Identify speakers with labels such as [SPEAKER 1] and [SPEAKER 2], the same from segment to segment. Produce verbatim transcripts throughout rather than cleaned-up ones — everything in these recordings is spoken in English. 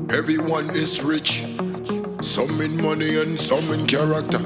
[SPEAKER 1] Everyone is rich, some in money and some in character.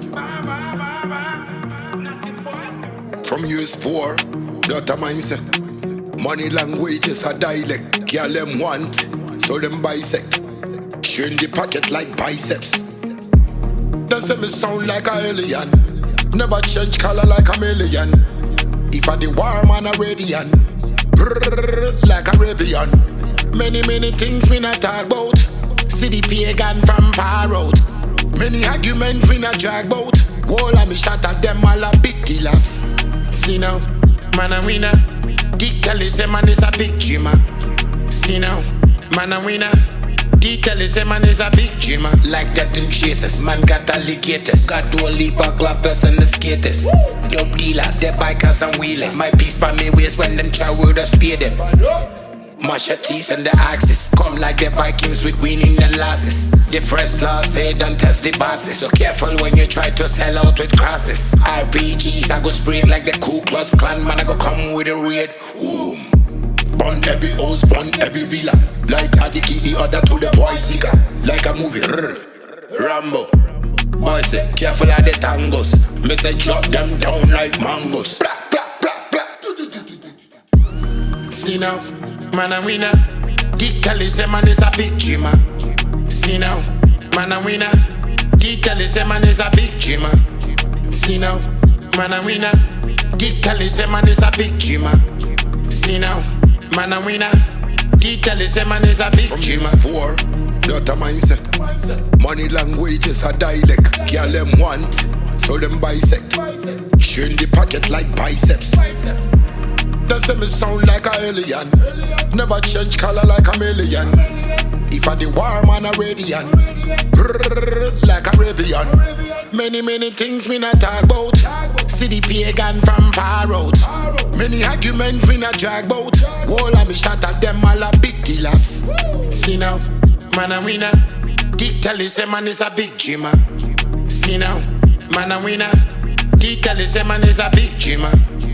[SPEAKER 1] From you is poor, that a mindset. Money language is a dialect. Girl them want, so them bisect. Show in the pocket like biceps. Them say me sound like a alien. Never change color like a chameleon. If I the war man a radiant, brrrr, like Arabian. Many many things me not talk about. See the pagan from far out. Many arguments me not drag about. Whole of me shot at them all a big dealers. See now, man a winner. Detail is a man is a big dreamer. See now, man a winner. Detail is a man is a big dreamer. Like that in chases, man got alligators. Got to leap a clappers and the skaters. Dope dealers, they bikers and wheelers. My piece by me waist when them try with us pay them. Machetes and the axes come like the Vikings with winning and losses. The first law say don't test the bosses. So careful when you try to sell out with crosses. R P Gs I go spray it like the Ku Klux Klan. Man I go come with a raid. Ooh. Burn every house, burn every villa. Like Adiki the other to the boy seeker. Like a movie. Rrr. Rambo. Boy say careful of the tangos. Me say drop them down like mangoes. Blah, blah, blah, blah. See now, man a winner. Detail is a man is a big dreamer. See now, man a winner. Detail is a man is a big dreamer. See now, man a winner. Detail is a man is a big dreamer. See now, man a winner. Detail is a man is a big dreamer. From poor, that a mindset. Money language is a dialect. Girl them want, so them bisect. Show in the pocket like biceps. Them say me sound like a alien. Never change color like a chameleon. If I the war man a radiant, brrrr, like Arabian. Many many things me not talk about. See the pagan from far out. Many arguments me not drag about. Whole of me shot at them all a big dealers. See now, man a winner. Detail is a man is a big dreamer. See now, man a winner. Detail is a man is a big dreamer.